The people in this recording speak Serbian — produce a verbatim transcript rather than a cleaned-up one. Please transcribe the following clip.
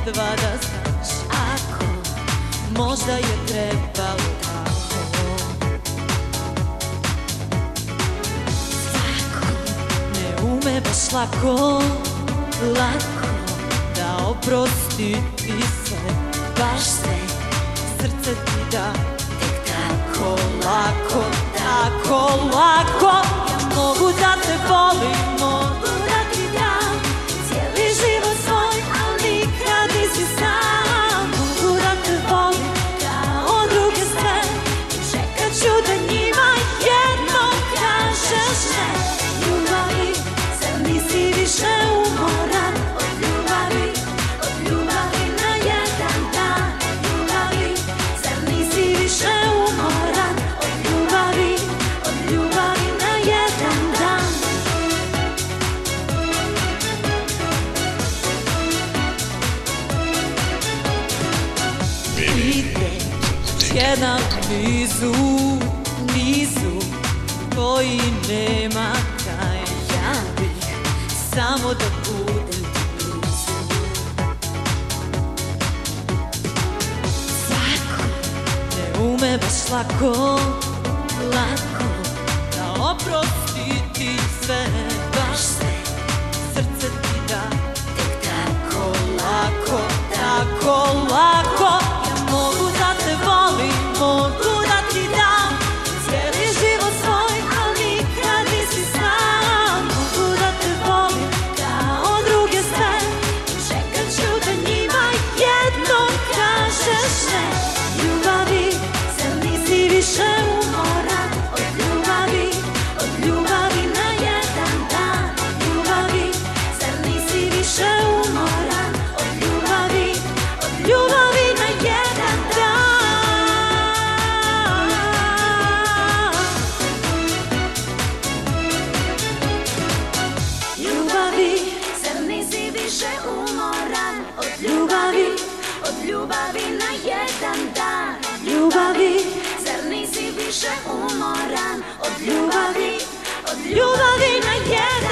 jedva da znaš ako možda je trebalo tako. Tako ne ume baš lako, lako da oprosti ti sve, baš sve, srce ti da tek tako lako, tako lako. Ja mogu da te volim, mogu da ti dam cijeli život svoj, al nikad nisi sam. Mogu da te volim kao druge sve i čekat ću da njima jednom kažeš ne. Ljubavi, zar nisi više umoran od ljubavi, od ljubavi na jedan dan. Ljubavi, zar nisi više umoran od ljubavi, od ljubavi na jedan dan. Ide jedan nizu, nizu koji nema kraj. Ja bih samo da budem ti blizu. Svako ne ume baš lako, lako da oprosti ti sve, baš sve, srce ti da tek tako lako, tako lako. Ja mogu da te volim, mogu da ti dam cijeli život svoj, al nikad nisi sam. Mogu da te volim kao druge sve i čekat ću da njima jednom kažeš ne. Ljubavi, zar nisi više umoran od ljubavi, od ljubavi na jedan dan. Ljubavi, zar nisi više umoran od ljubavi, od ljubavi na jedan dan. Ljubavi, zar nisi više umoran od ljubavi, od ljubavi na jedan dan. Ljubavi, zar nisi više umoran od ljubavi, od ljubavi na jedan dan.